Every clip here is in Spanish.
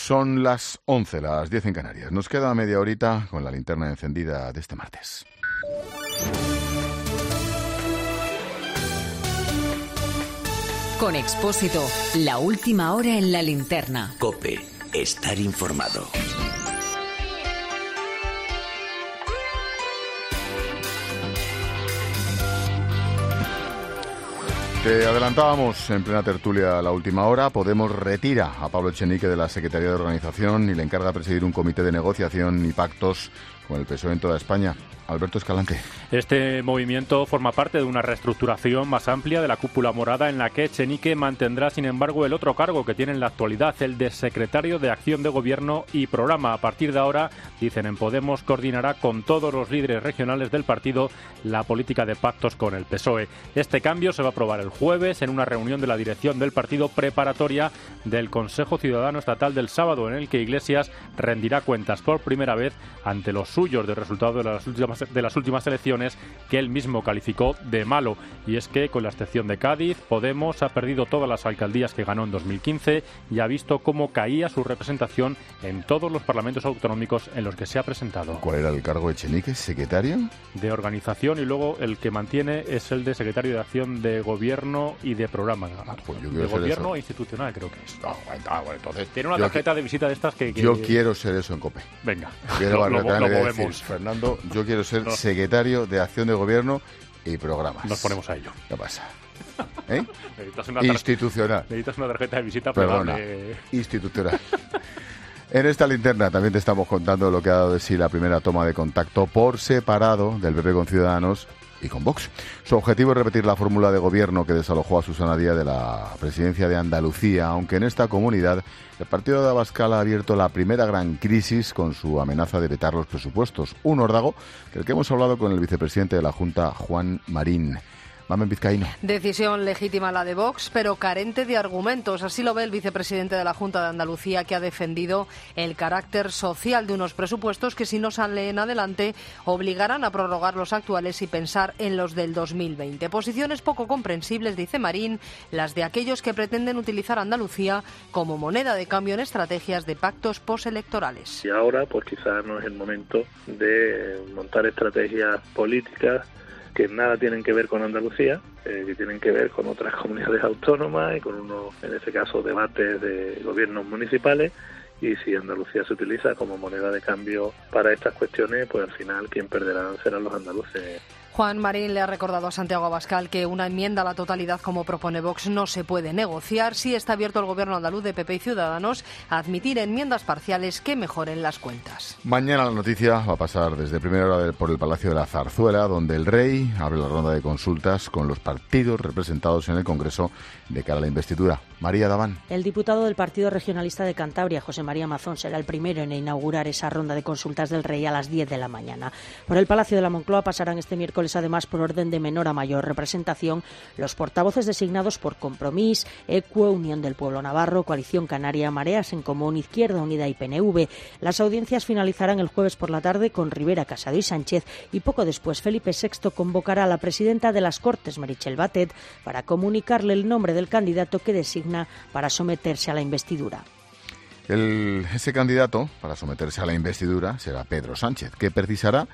Son las 11, las 10 en Canarias. Nos queda media horita con la linterna encendida de este martes. Con Expósito, la última hora en la linterna. COPE, estar informado. Te adelantábamos en plena tertulia a la última hora. Podemos retira a Pablo Echenique de la Secretaría de Organización y le encarga presidir un comité de negociación y pactos con el PSOE en toda España. Alberto Escalante. Este movimiento forma parte de una reestructuración más amplia de la cúpula morada en la que Echenique mantendrá, sin embargo, el otro cargo que tiene en la actualidad, el de secretario de Acción de Gobierno y Programa. A partir de ahora, dicen en Podemos, coordinará con todos los líderes regionales del partido la política de pactos con el PSOE. Este cambio se va a aprobar el jueves en una reunión de la dirección del partido preparatoria del Consejo Ciudadano Estatal del sábado, en el que Iglesias rendirá cuentas por primera vez ante los suyos del resultado de las últimas elecciones, que él mismo calificó de malo. Y es que, con la excepción de Cádiz, Podemos ha perdido todas las alcaldías que ganó en 2015 y ha visto cómo caía su representación en todos los parlamentos autonómicos en los que se ha presentado. ¿Cuál era el cargo de Echenique? ¿Secretario? De organización, y luego el que mantiene es el de secretario de Acción de Gobierno y de Programa. Pues yo de Gobierno eso. Institucional, creo que es. Bueno, entonces... Tiene una tarjeta de visita de estas que... Yo quiero ser eso en COPE. Venga, lo movemos. Decir, Fernando, yo quiero ser secretario de Acción de Gobierno y Programas. Nos ponemos a ello. ¿Qué pasa? ¿Eh? Institucional. Necesitas una tarjeta de visita plegable. Perdona, institucional. En esta linterna también te estamos contando lo que ha dado de sí la primera toma de contacto por separado del PP con Ciudadanos y con Vox. Su objetivo es repetir la fórmula de gobierno que desalojó a Susana Díaz de la presidencia de Andalucía, aunque en esta comunidad el partido de Abascal ha abierto la primera gran crisis con su amenaza de vetar los presupuestos. Un órdago del que hemos hablado con el vicepresidente de la Junta, Juan Marín. Mamen Vizcaíno. Decisión legítima la de Vox, pero carente de argumentos. Así lo ve el vicepresidente de la Junta de Andalucía, que ha defendido el carácter social de unos presupuestos que, si no salen adelante, obligarán a prorrogar los actuales y pensar en los del 2020. Posiciones poco comprensibles, dice Marín, las de aquellos que pretenden utilizar Andalucía como moneda de cambio en estrategias de pactos postelectorales. Y ahora, pues quizás no es el momento de montar estrategias políticas que nada tienen que ver con Andalucía, que tienen que ver con otras comunidades autónomas y con unos, en este caso, debates de gobiernos municipales. Y si Andalucía se utiliza como moneda de cambio para estas cuestiones, pues al final quien perderán serán los andaluces. Juan Marín le ha recordado a Santiago Abascal que una enmienda a la totalidad como propone Vox no se puede negociar. Sí está abierto el gobierno andaluz de PP y Ciudadanos a admitir enmiendas parciales que mejoren las cuentas. Mañana la noticia va a pasar desde primera hora por el Palacio de la Zarzuela, donde el rey abre la ronda de consultas con los partidos representados en el Congreso de cara a la investidura. María Daván. El diputado del Partido Regionalista de Cantabria, José María Mazón, será el primero en inaugurar esa ronda de consultas del rey a las 10 de la mañana. Por el Palacio de la Moncloa pasarán este miércoles, además, por orden de menor a mayor representación, los portavoces designados por Compromís, ECUE, Unión del Pueblo Navarro, Coalición Canaria, Mareas en Común, Izquierda Unida y PNV. Las audiencias finalizarán el jueves por la tarde con Rivera, Casado y Sánchez, y poco después Felipe VI convocará a la presidenta de las Cortes, Meritxell Batet, para comunicarle el nombre del candidato que designa para someterse a la investidura. Ese candidato para someterse a la investidura será Pedro Sánchez, que precisará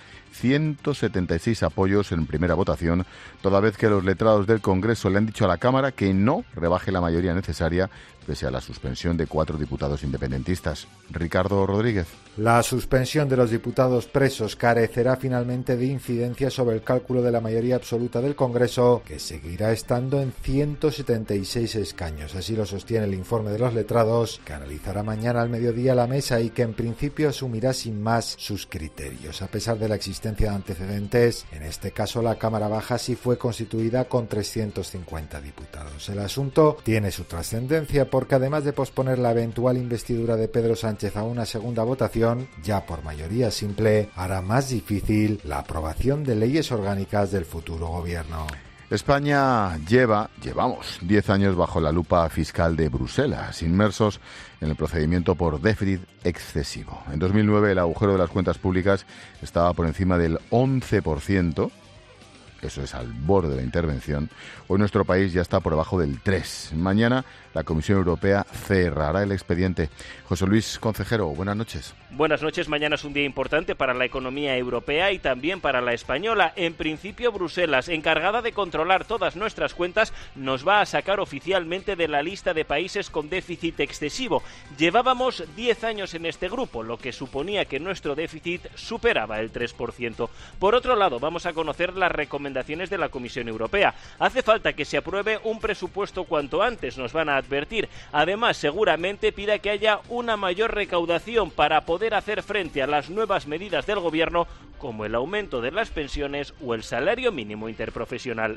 176 apoyos en primera votación, toda vez que los letrados del Congreso le han dicho a la Cámara que no rebaje la mayoría necesaria, pese a la suspensión de 4 diputados independentistas. Ricardo Rodríguez. La suspensión de los diputados presos carecerá finalmente de incidencia sobre el cálculo de la mayoría absoluta del Congreso, que seguirá estando en 176 escaños. Así lo sostiene el informe de los letrados, que analizará mañana al mediodía la mesa y que en principio asumirá sin más sus criterios. A pesar de la existencia de antecedentes, en este caso la Cámara Baja sí fue constituida con 350 diputados. El asunto tiene su trascendencia porque, además de posponer la eventual investidura de Pedro Sánchez a una segunda votación, ya por mayoría simple, hará más difícil la aprobación de leyes orgánicas del futuro gobierno. España llevamos 10 años bajo la lupa fiscal de Bruselas, inmersos en el procedimiento por déficit excesivo. En 2009 el agujero de las cuentas públicas estaba por encima del 11%, eso es al borde de la intervención. Hoy nuestro país ya está por debajo del 3. Mañana la Comisión Europea cerrará el expediente. José Luis Concejero, buenas noches. Buenas noches. Mañana es un día importante para la economía europea y también para la española. En principio, Bruselas, encargada de controlar todas nuestras cuentas, nos va a sacar oficialmente de la lista de países con déficit excesivo. Llevábamos 10 años en este grupo, lo que suponía que nuestro déficit superaba el 3%. Por otro lado, vamos a conocer las recomendaciones de la Comisión Europea. Hace falta que se apruebe un presupuesto cuanto antes, nos van a advertir. Además, seguramente pida que haya una mayor recaudación para poder hacer frente a las nuevas medidas del Gobierno, como el aumento de las pensiones o el salario mínimo interprofesional.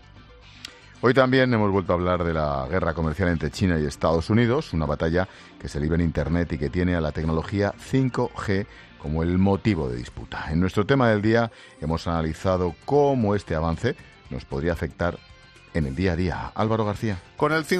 Hoy también hemos vuelto a hablar de la guerra comercial entre China y Estados Unidos, una batalla que se libra en Internet y que tiene a la tecnología 5G como el motivo de disputa. En nuestro tema del día hemos analizado cómo este avance nos podría afectar en el día a día. Álvaro García. Con el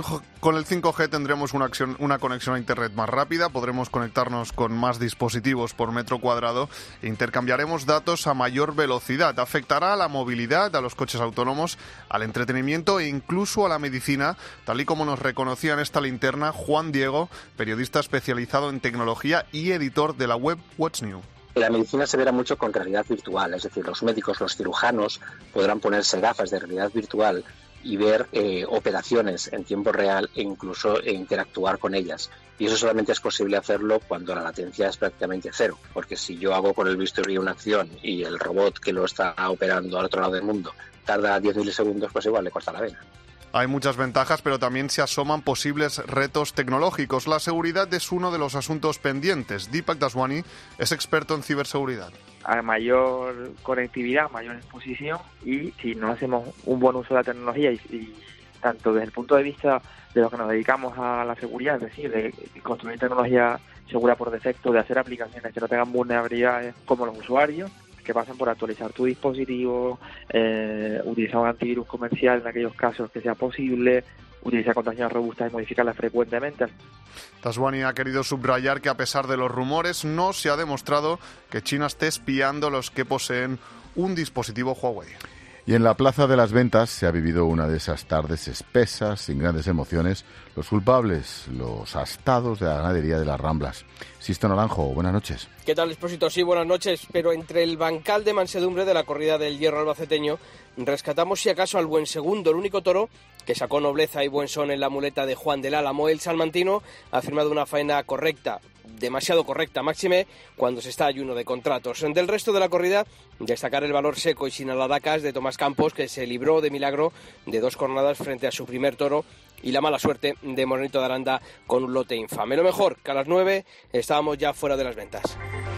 5G tendremos una conexión a Internet más rápida, podremos conectarnos con más dispositivos por metro cuadrado e intercambiaremos datos a mayor velocidad. Afectará a la movilidad, a los coches autónomos, al entretenimiento e incluso a la medicina, tal y como nos reconocía en esta linterna Juan Diego, periodista especializado en tecnología y editor de la web What's New. La medicina se verá mucho con realidad virtual, es decir, los médicos, los cirujanos podrán ponerse gafas de realidad virtual y ver operaciones en tiempo real e incluso interactuar con ellas. Y eso solamente es posible hacerlo cuando la latencia es prácticamente cero, porque si yo hago con el bisturí una acción y el robot que lo está operando al otro lado del mundo tarda 10 milisegundos, pues igual le corta la vena. Hay muchas ventajas, pero también se asoman posibles retos tecnológicos. La seguridad es uno de los asuntos pendientes. Deepak Daswani es experto en ciberseguridad. A mayor conectividad, mayor exposición, y si no hacemos un buen uso de la tecnología y tanto desde el punto de vista de lo que nos dedicamos a la seguridad, es decir, de construir tecnología segura por defecto, de hacer aplicaciones que no tengan vulnerabilidades como los usuarios, que pasen por actualizar tu dispositivo, utilizar un antivirus comercial en aquellos casos que sea posible, utilizar contraseñas robustas y modificarlas frecuentemente. Daswani ha querido subrayar que a pesar de los rumores no se ha demostrado que China esté espiando a los que poseen un dispositivo Huawei. Y en la Plaza de las Ventas se ha vivido una de esas tardes espesas, sin grandes emociones. Los culpables, los astados de la ganadería de las Ramblas. Sisto Naranjo, buenas noches. ¿Qué tal, Expósito? Sí, buenas noches. Pero entre el bancal de mansedumbre de la corrida del hierro albaceteño, rescatamos si acaso al buen segundo, el único toro que sacó nobleza y buen son en la muleta de Juan del Álamo. El salmantino ha firmado una faena correcta, demasiado correcta, máxime cuando se está ayuno de contratos. Del resto de la corrida, destacar el valor seco y sin aladacas de Tomás Campos, que se libró de milagro de 2 cornadas frente a su primer toro, y la mala suerte de Morenito de Aranda con un lote infame. Lo mejor, que a las 9 estábamos ya fuera de las ventas.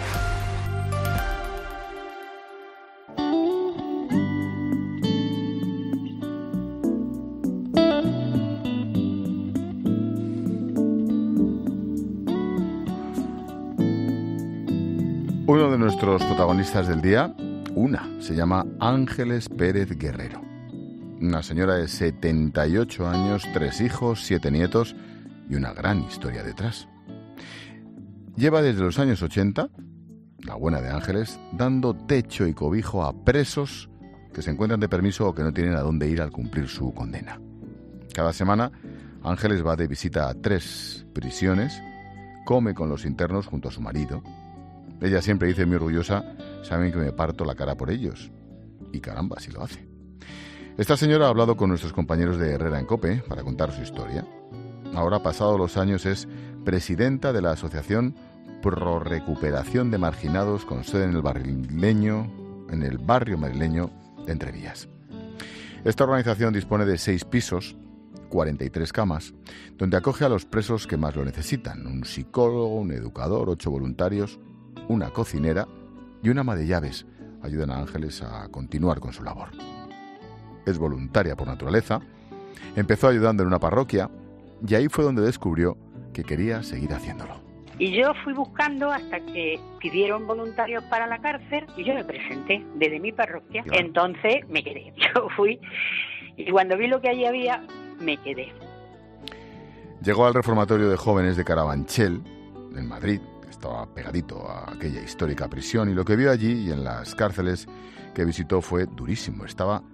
Uno de nuestros protagonistas del día, se llama Ángeles Pérez Guerrero. Una señora de 78 años, 3 hijos, 7 nietos y una gran historia detrás. Lleva desde los años 80, la buena de Ángeles, dando techo y cobijo a presos que se encuentran de permiso o que no tienen a dónde ir al cumplir su condena. Cada semana, Ángeles va de visita a 3 prisiones, come con los internos junto a su marido. Ella siempre dice muy orgullosa, saben que me parto la cara por ellos. Y caramba, si lo hace. Esta señora ha hablado con nuestros compañeros de Herrera en COPE para contar su historia. Ahora, pasados los años, es presidenta de la Asociación Pro Recuperación de Marginados con sede en el barrio madrileño de Entrevías. Esta organización dispone de 6 pisos, 43 camas, donde acoge a los presos que más lo necesitan. Un psicólogo, un educador, 8 voluntarios, una cocinera y una ama de llaves ayudan a Ángeles a continuar con su labor. Es voluntaria por naturaleza, empezó ayudando en una parroquia y ahí fue donde descubrió que quería seguir haciéndolo. Y yo fui buscando hasta que pidieron voluntarios para la cárcel y yo me presenté desde mi parroquia. Claro. Entonces me quedé. Yo fui y cuando vi lo que allí había, me quedé. Llegó al reformatorio de jóvenes de Carabanchel, en Madrid. Estaba pegadito a aquella histórica prisión y lo que vio allí y en las cárceles que visitó fue durísimo. Estaba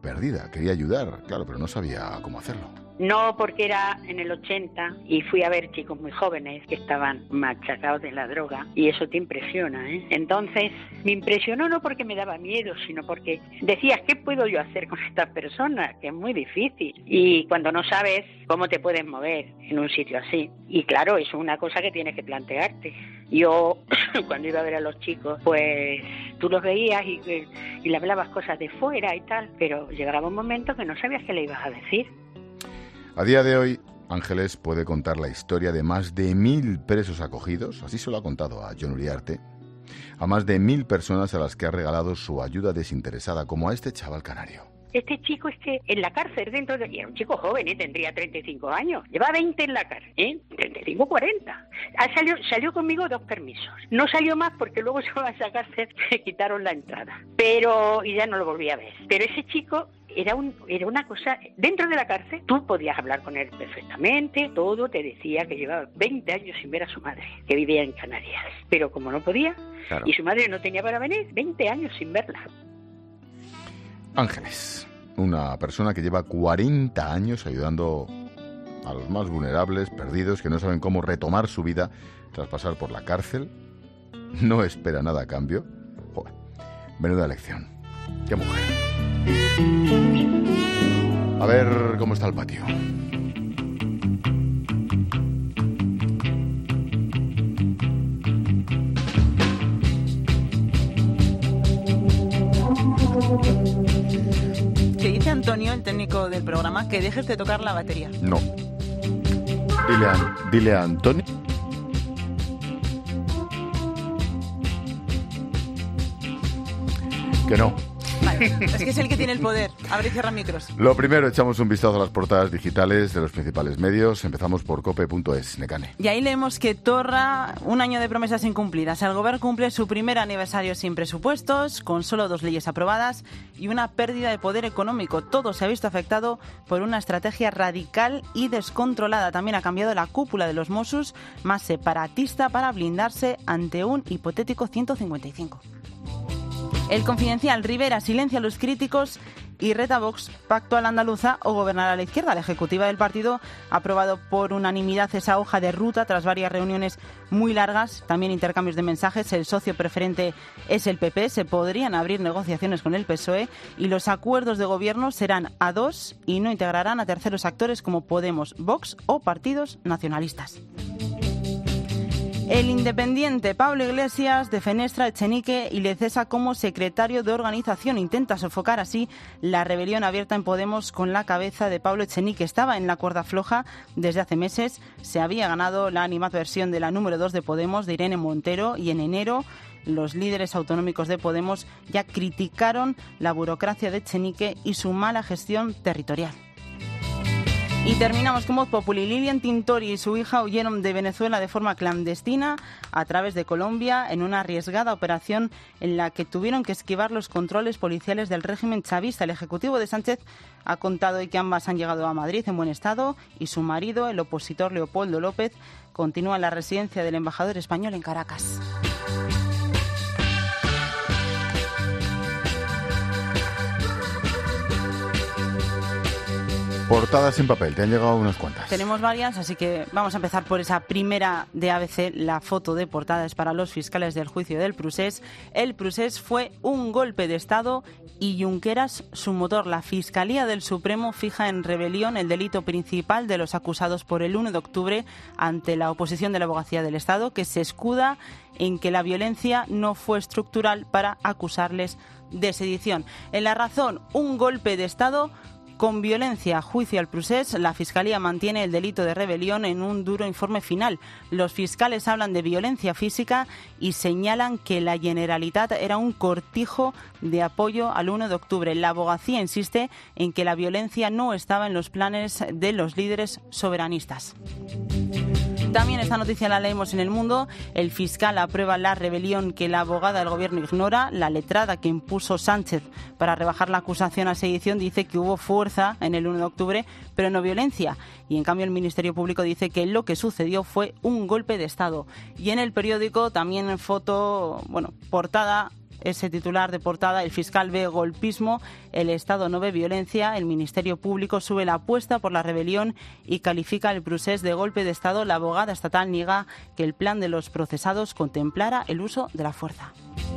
perdida, quería ayudar, claro, pero no sabía cómo hacerlo. No, porque era en el 80 y fui a ver chicos muy jóvenes que estaban machacados de la droga y eso te impresiona, ¿eh? Entonces me impresionó no porque me daba miedo, sino porque decías, ¿qué puedo yo hacer con estas personas? Que es muy difícil. Y cuando no sabes cómo te puedes mover en un sitio así. Y claro, es una cosa que tienes que plantearte. Yo, cuando iba a ver a los chicos, pues tú los veías y le hablabas cosas de fuera y tal, pero llegaba un momento que no sabías qué le ibas a decir. A día de hoy, Ángeles puede contar la historia de más de 1.000 presos acogidos, así se lo ha contado a Jon Uriarte, a más de 1.000 personas a las que ha regalado su ayuda desinteresada, como a este chaval canario. Este chico en la cárcel dentro de... Era un chico joven, tendría 35 años. Lleva 20 en la cárcel, 35, 40. Salió conmigo 2 permisos. No salió más porque luego se va a esa cárcel, se quitaron la entrada. Y ya no lo volví a ver. Pero ese chico... Era una cosa, dentro de la cárcel tú podías hablar con él perfectamente, todo, te decía que llevaba 20 años sin ver a su madre, que vivía en Canarias, pero como no podía, claro, y su madre no tenía para venir, 20 años sin verla. Ángeles, una persona que lleva 40 años ayudando a los más vulnerables, perdidos, que no saben cómo retomar su vida tras pasar por la cárcel, no espera nada a cambio. Joder, menuda lección. ¡Qué mujer! A ver cómo está el patio. Que dice Antonio, el técnico del programa, que dejes de tocar la batería. No. Dile a Antonio. Que no. Vale, es que es el que tiene el poder. Abre y cierra micros. Lo primero, echamos un vistazo a las portadas digitales de los principales medios. Empezamos por cope.es, Nekane. Y ahí leemos que Torra, un año de promesas incumplidas. El Gobierno cumple su primer aniversario sin presupuestos, con solo 2 leyes aprobadas y una pérdida de poder económico. Todo se ha visto afectado por una estrategia radical y descontrolada. También ha cambiado la cúpula de los Mossos, más separatista, para blindarse ante un hipotético 155. El Confidencial, Rivera silencia a los críticos y reta a Vox, pacto a la andaluza o gobernar a la izquierda. La ejecutiva del partido ha aprobado por unanimidad esa hoja de ruta tras varias reuniones muy largas, también intercambios de mensajes. El socio preferente es el PP, se podrían abrir negociaciones con el PSOE y los acuerdos de gobierno serán a 2 y no integrarán a terceros actores como Podemos, Vox o partidos nacionalistas. El Independiente, Pablo Iglesias defenestra a Echenique y le cesa como secretario de organización. Intenta sofocar así la rebelión abierta en Podemos con la cabeza de Pablo Echenique. Estaba en la cuerda floja desde hace meses. Se había ganado la animadversión de la número 2 de Podemos, de Irene Montero, y en enero los líderes autonómicos de Podemos ya criticaron la burocracia de Echenique y su mala gestión territorial. Y terminamos con Voz Populi. Lilian Tintori y su hija huyeron de Venezuela de forma clandestina a través de Colombia en una arriesgada operación en la que tuvieron que esquivar los controles policiales del régimen chavista. El ejecutivo de Sánchez ha contado hoy que ambas han llegado a Madrid en buen estado y su marido, el opositor Leopoldo López, continúa en la residencia del embajador español en Caracas. Portadas en papel, te han llegado unas cuantas. Tenemos varias, así que vamos a empezar por esa primera de ABC. La foto de portada es para los fiscales del juicio del Prusés. El Prusés fue un golpe de Estado y Junqueras su motor. La Fiscalía del Supremo fija en rebelión el delito principal de los acusados por el 1 de octubre ante la oposición de la Abogacía del Estado, que se escuda en que la violencia no fue estructural para acusarles de sedición. En La Razón, un golpe de Estado con violencia, juicio al Prusés. La Fiscalía mantiene el delito de rebelión en un duro informe final. Los fiscales hablan de violencia física y señalan que la Generalitat era un cortijo de apoyo al 1 de octubre. La Abogacía insiste en que la violencia no estaba en los planes de los líderes soberanistas. También esta noticia la leemos en El Mundo. El fiscal aprueba la rebelión que la abogada del gobierno ignora. La letrada que impuso Sánchez para rebajar la acusación a sedición dice que hubo fuerza en el 1 de octubre, pero no violencia. Y en cambio el Ministerio Público dice que lo que sucedió fue un golpe de Estado. Y en El Periódico también en foto, portada, ese titular de portada: el fiscal ve golpismo, el Estado no ve violencia, el Ministerio Público sube la apuesta por la rebelión y califica el procés de golpe de Estado. La abogada estatal niega que el plan de los procesados contemplara el uso de la fuerza.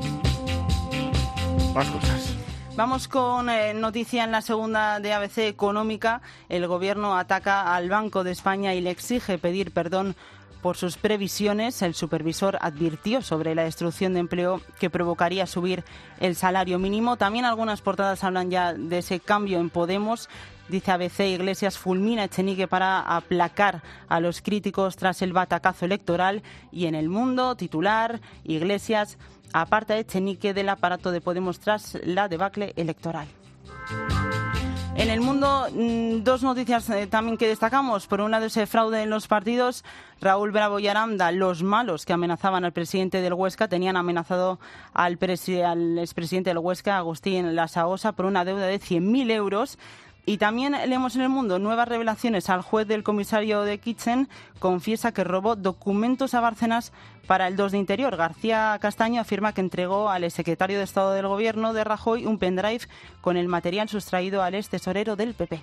Más cosas. Vamos con noticia en la segunda de ABC Económica. El Gobierno ataca al Banco de España y le exige pedir perdón por sus previsiones. El supervisor advirtió sobre la destrucción de empleo que provocaría subir el salario mínimo. También algunas portadas hablan ya de ese cambio en Podemos. Dice ABC: Iglesias fulmina Echenique para aplacar a los críticos tras el batacazo electoral. Y en El Mundo, titular: Iglesias aparta a Echenique del aparato de Podemos tras la debacle electoral. En El Mundo, dos noticias también que destacamos. Por un lado, ese fraude en los partidos. Raúl Bravo y Aranda, los malos que amenazaban al presidente del Huesca, tenían amenazado al expresidente del Huesca, Agustín Lasaosa, por una deuda de 100.000 euros. Y también leemos en El Mundo nuevas revelaciones. Al juez del comisario de Kitchen confiesa que robó documentos a Bárcenas para el 2 de Interior. García Castaño afirma que entregó al exsecretario de Estado del Gobierno de Rajoy un pendrive con el material sustraído al extesorero del PP.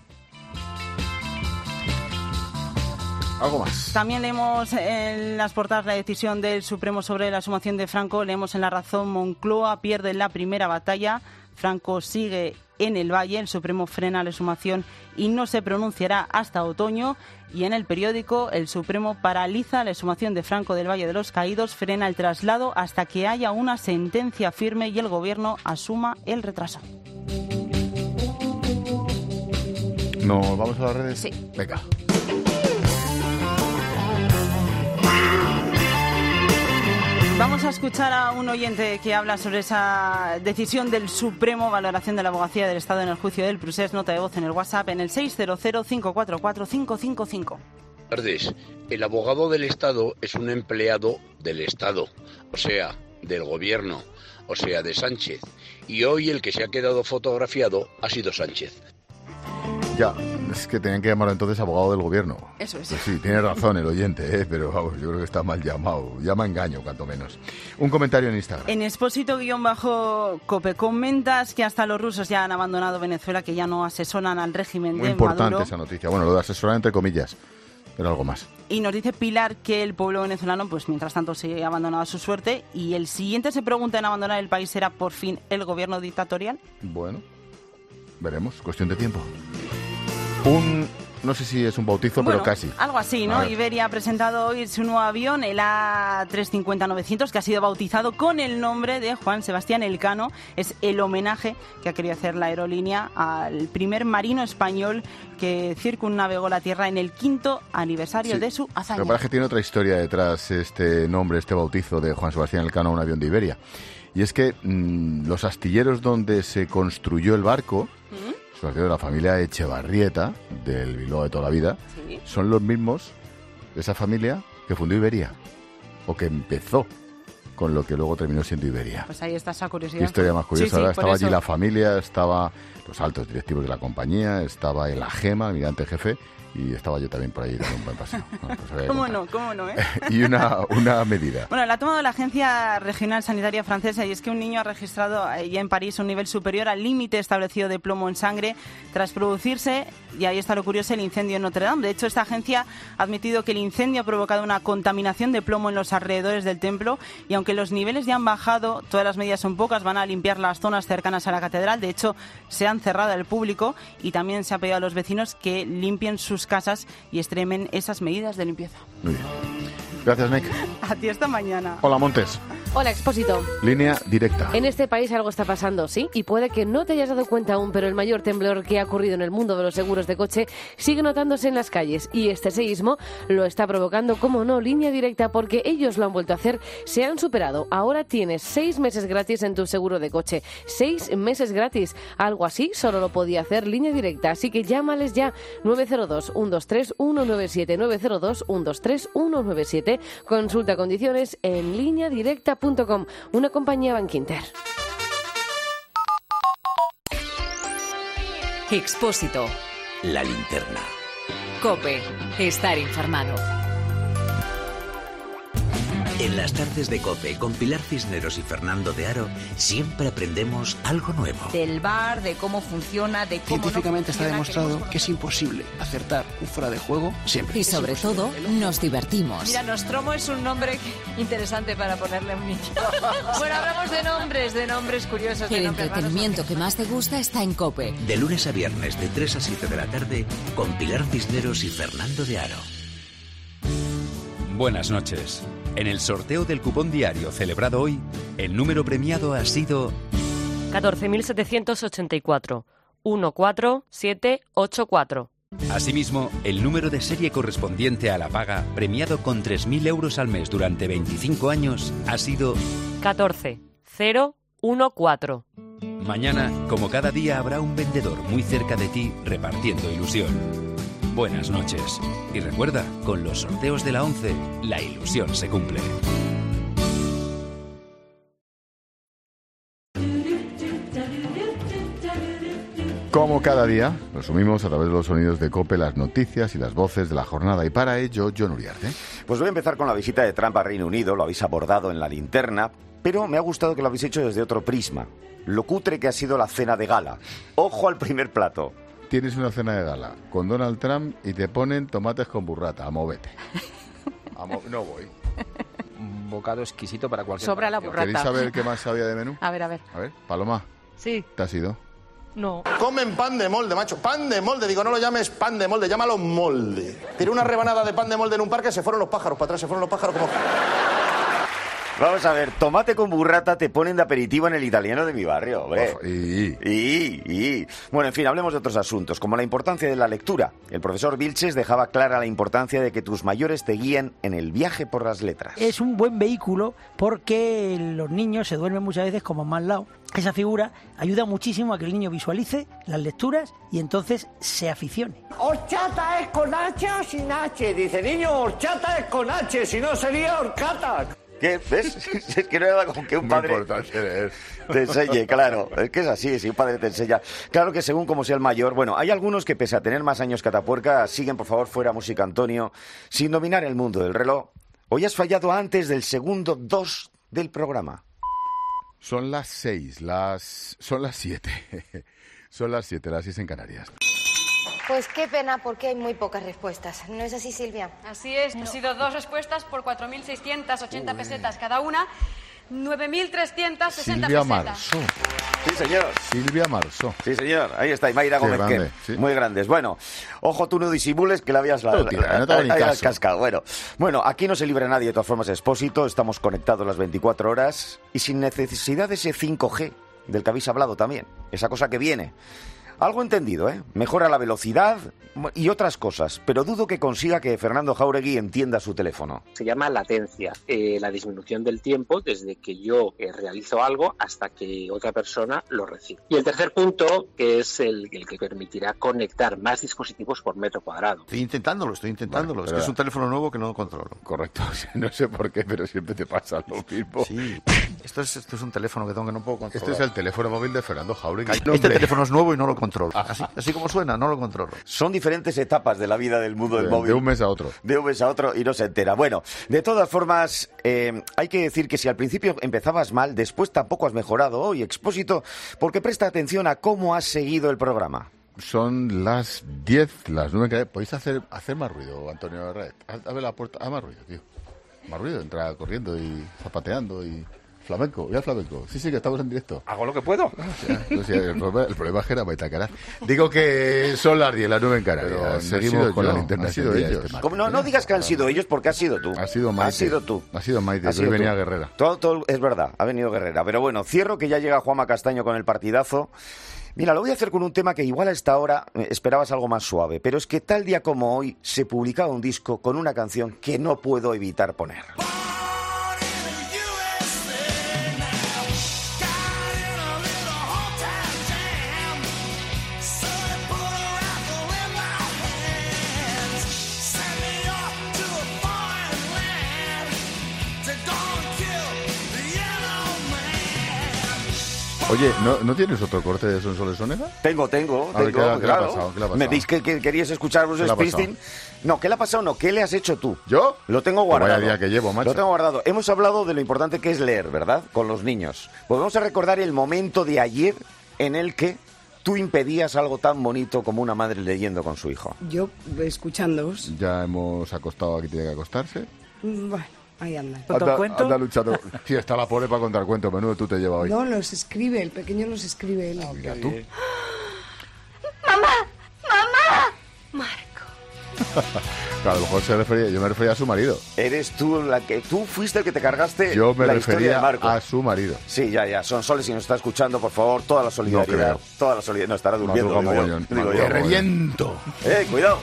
Algo más. También leemos en las portadas la decisión del Supremo sobre la exhumación de Franco. Leemos en La Razón: Moncloa pierde la primera batalla. Franco sigue en el Valle. El Supremo frena la exhumación y no se pronunciará hasta otoño. Y en El Periódico: el Supremo paraliza la exhumación de Franco del Valle de los Caídos, frena el traslado hasta que haya una sentencia firme y el Gobierno asuma el retraso. ¿Nos vamos a las redes? Sí. Venga. Vamos a escuchar a un oyente que habla sobre esa decisión del Supremo, valoración de la abogacía del Estado en el juicio del Prusés. Nota de voz en el WhatsApp en el 600-544-555. Buenas tardes. El abogado del Estado es un empleado del Estado, o sea, del Gobierno, o sea, de Sánchez. Y hoy el que se ha quedado fotografiado ha sido Sánchez. Ya, es que tenían que llamarlo entonces abogado del Gobierno. Eso es. Pues sí, tiene razón el oyente, pero vamos, yo creo que está mal llamado. Llama engaño, cuanto menos. Un comentario en Instagram. En Expósito-Cope comentas que hasta los rusos ya han abandonado Venezuela, que ya no asesoran al régimen Muy de importante Maduro. Esa noticia. Bueno, lo de asesorar entre comillas, pero algo más. Y nos dice Pilar que el pueblo venezolano, pues mientras tanto, sigue abandonado a su suerte. Y el siguiente se pregunta en abandonar el país: ¿será por fin el gobierno dictatorial? Bueno, veremos, cuestión de tiempo. No sé si es un bautizo, bueno, pero casi. Algo así, ¿no? Iberia ha presentado hoy su nuevo avión, el A350-900, que ha sido bautizado con el nombre de Juan Sebastián Elcano. Es el homenaje que ha querido hacer la aerolínea al primer marino español que circunnavegó la Tierra en el 5º aniversario de su hazaña. Lo que pasa es que tiene otra historia detrás este nombre, este bautizo de Juan Sebastián Elcano a un avión de Iberia. Y es que los astilleros donde se construyó el barco, de la familia Echevarrieta, del Bilbao de toda la vida, ¿sí?, son los mismos de esa familia que fundó Iberia, o que empezó con lo que luego terminó siendo Iberia. Pues ahí está esa curiosidad. Qué historia más curiosa. Sí, estaba allí la familia, estaba los altos directivos de la compañía, estaba el AGEMA, almirante jefe, y estaba yo también por ahí dando un buen paseo. Bueno, pues ¿Cómo no? Y una medida. Bueno, la ha tomado la Agencia Regional Sanitaria Francesa, y es que un niño ha registrado ya en París un nivel superior al límite establecido de plomo en sangre tras producirse, y ahí está lo curioso, el incendio en Notre Dame. De hecho, esta agencia ha admitido que el incendio ha provocado una contaminación de plomo en los alrededores del templo, y aunque los niveles ya han bajado, todas las medidas son pocas. Van a limpiar las zonas cercanas a la catedral. De hecho, se han cerrado al público, y también se ha pedido a los vecinos que limpien sus casas y extremen esas medidas de limpieza. Muy bien. Gracias, Nick. A ti esta mañana. Hola, Montes. Hola, Expósito. Línea directa. En este país algo está pasando, sí, y puede que no te hayas dado cuenta aún, pero el mayor temblor que ha ocurrido en el mundo de los seguros de coche sigue notándose en las calles, y este seísmo lo está provocando, como no, Línea Directa, porque ellos lo han vuelto a hacer, se han superado. Ahora tienes 6 meses gratis en tu seguro de coche. 6 meses gratis. Algo así solo lo podía hacer Línea Directa, así que llámales ya. 902-123-197, 902-123-197. Consulta condiciones en lineadirecta.com, una compañía Bankinter. Expósito. La linterna. COPE. Estar informado. En las tardes de COPE con Pilar Cisneros y Fernando de Aro siempre aprendemos algo nuevo. Del bar, de cómo funciona, de cómo científicamente está demostrado que es imposible acertar un fuera de juego siempre. Y sobre todo, nos divertimos. Mira, Nostromo es un nombre interesante para ponerle a un niño. Bueno, hablamos de nombres curiosos. El entretenimiento que más te gusta está en COPE. De lunes a viernes de 3 a 7 de la tarde con Pilar Cisneros y Fernando de Aro. Buenas noches. En el sorteo del cupón diario celebrado hoy, el número premiado ha sido 14.784 14784. Asimismo, el número de serie correspondiente a la paga, premiado con 3.000 euros al mes durante 25 años, ha sido 14014. Mañana, como cada día, habrá un vendedor muy cerca de ti repartiendo ilusión. Buenas noches. Y recuerda, con los sorteos de la 11, la ilusión se cumple. Como cada día, resumimos a través de los sonidos de COPE las noticias y las voces de la jornada. Y para ello, Jon Uriarte. Pues voy a empezar con la visita de Trump a Reino Unido. Lo habéis abordado en la linterna, pero me ha gustado que lo habéis hecho desde otro prisma. Lo cutre que ha sido la cena de gala. Ojo al primer plato. Tienes una cena de gala con Donald Trump y te ponen tomates con burrata. Movete. No voy. Un bocado exquisito para cualquier... Sobra la burrata. ¿Queréis saber qué más había de menú? A ver. A ver, Paloma. Sí. ¿Te has ido? No. Comen pan de molde, macho. Pan de molde. Digo, no lo llames pan de molde, llámalo molde. Tiré una rebanada de pan de molde en un parque, se fueron los pájaros para atrás, se fueron los pájaros como... Vamos a ver, tomate con burrata te ponen de aperitivo en el italiano de mi barrio, hombre. Bueno, en fin, hablemos de otros asuntos, como la importancia de la lectura. El profesor Vilches dejaba clara la importancia de que tus mayores te guíen en el viaje por las letras. Es un buen vehículo porque los niños se duermen muchas veces como más lao. Esa figura ayuda muchísimo a que el niño visualice las lecturas y entonces se aficione. ¿Horchata es con H o sin H? Dice, niño, horchata es con H, si no sería horcata. ¿Qué? ¿Ves? Es que no era con que un padre te enseñe, claro. Es que es así, si un padre te enseña. Claro que según como sea el mayor... Bueno, hay algunos que pese a tener más años que Atapuerca, siguen, por favor, fuera música, Antonio, sin dominar el mundo del reloj. Hoy has fallado antes del segundo 2 del programa. Son las 6, son las 7. Son las 7, las 6 en Canarias. Pues qué pena, porque hay muy pocas respuestas. ¿No es así, Silvia? Así es. Han sido 2 respuestas por 4.680 pesetas cada una. 9.360 Silvia Marzo. Sí, señor. Silvia Marzo. Sí, señor. Ahí está, y Mayra Gómez. Grande, sí. Muy grandes. Bueno, ojo, tú no disimules que la habías cascado. Bueno, aquí no se libra nadie, de todas formas, Expósito. Estamos conectados las 24 horas y sin necesidad de ese 5G del que habéis hablado también. Esa cosa que viene. Algo entendido, ¿eh? Mejora la velocidad y otras cosas, pero dudo que consiga que Fernando Jáuregui entienda su teléfono. Se llama latencia, la disminución del tiempo desde que yo realizo algo hasta que otra persona lo recibe. Y el tercer punto, que es el que permitirá conectar más dispositivos por metro cuadrado. Estoy intentándolo. Bueno, es que es un teléfono nuevo que no lo controlo. Correcto, no sé por qué, pero siempre te pasa lo mismo. Sí, esto es un teléfono que no puedo controlar. Este es el teléfono móvil de Fernando Jáuregui. Este teléfono es nuevo y no lo controlo. Así como suena, no lo controlo. Son diferentes etapas de la vida del mundo del móvil. De un mes a otro. De un mes a otro y no se entera. Bueno, de todas formas, hay que decir que si al principio empezabas mal, después tampoco has mejorado hoy, Expósito, porque presta atención a cómo has seguido el programa. Son las 10, las 9. ¿Podéis hacer más ruido, Antonio Herrera? Abre la puerta. Más ruido, tío. Más ruido, entra corriendo y zapateando y... Flamenco, voy al flamenco. Sí, que estamos en directo. Hago lo que puedo. El problema es que era Maitacará. Digo que son las 10, las 9 en Canarias. Seguimos con la linterna. Han sido ellos. No digas que han sido ellos porque has sido tú. Ha sido Maite. Has sido tú. Ha sido Maite. Hoy venía Guerrera. Todo es verdad, ha venido Guerrera. Pero bueno, cierro que ya llega Juanma Castaño con el partidazo. Mira, lo voy a hacer con un tema que igual a esta hora esperabas algo más suave, pero es que tal día como hoy se publicaba un disco con una canción que no puedo evitar poner. Oye, ¿no tienes otro corte de Sonsoles Onega? Tengo, ¿Qué le ha claro. pasado? ¿Qué le ha pasado? ¿Me dices que querías escuchar Bruce Springsteen? No, ¿qué le ha pasado? No, ¿qué le has hecho tú? ¿Yo? Lo tengo guardado. Vaya día que llevo, macho. Lo tengo guardado. Hemos hablado de lo importante que es leer, ¿verdad? Con los niños. Pues vamos a recordar el momento de ayer en el que tú impedías algo tan bonito como una madre leyendo con su hijo. Yo, escuchándoos. Ya hemos acostado a quien tiene que acostarse. Bueno, ahí anda. Anda luchando. Sí, está la pobre para contar cuentos. Menudo tú te llevas hoy. No, los escribe, el pequeño los escribe él. Mira tú. ¡Mamá! Marco. Claro, a lo mejor yo me refería a su marido. Eres tú tú fuiste el que te cargaste yo me la historia de Marco. A su marido. Sí, ya. Sonsoles, si nos está escuchando, por favor, toda la solidaridad. No creo. Toda la solidaridad. No, estará durmiendo. ¡Te reviento! Cuidado.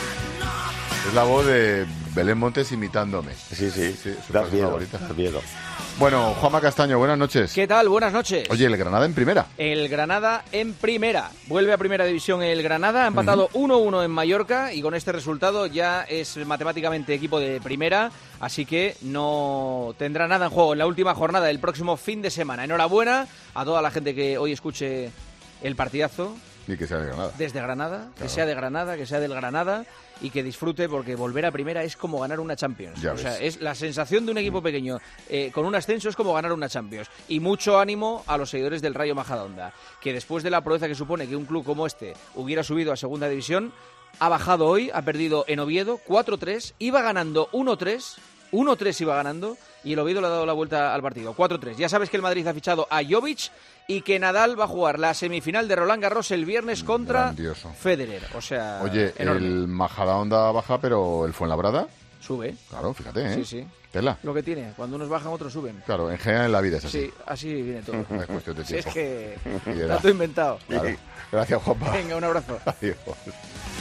Es la voz de Belén Montes imitándome. Sí. Su Das miedo, favorita. das miedo. Bueno, Juanma Castaño, buenas noches. ¿Qué tal? Buenas noches. Oye, el Granada en primera. El Granada en primera. Vuelve a primera división el Granada. Ha empatado 1-1 en Mallorca y con este resultado ya es matemáticamente equipo de primera. Así que no tendrá nada en juego en la última jornada del próximo fin de semana. Enhorabuena a toda la gente que hoy escuche el partidazo. Y que sea de Granada. Desde Granada, claro. Que sea de Granada, que sea del Granada y que disfrute porque volver a primera es como ganar una Champions. Ya o sea, ves. es la sensación de un equipo pequeño con un ascenso es como ganar una Champions. Y mucho ánimo a los seguidores del Rayo Majadahonda, que después de la proeza que supone que un club como este hubiera subido a segunda división, ha bajado hoy, ha perdido en Oviedo 4-3, iba ganando 1-3 iba ganando y el Oviedo le ha dado la vuelta al partido, 4-3. Ya sabes que el Madrid ha fichado a Jovic y que Nadal va a jugar la semifinal de Roland Garros el viernes contra Federer. O sea, oye, enorme. El Majadahonda baja, pero el Fuenlabrada sube. Claro, fíjate, ¿eh? Sí. Tela. Lo que tiene, cuando unos bajan, otros suben. Claro, en general en la vida es así. Sí, así viene todo. No es cuestión de tiempo. Es que está todo inventado. Claro. Gracias, Juanpa. Venga, un abrazo. Adiós.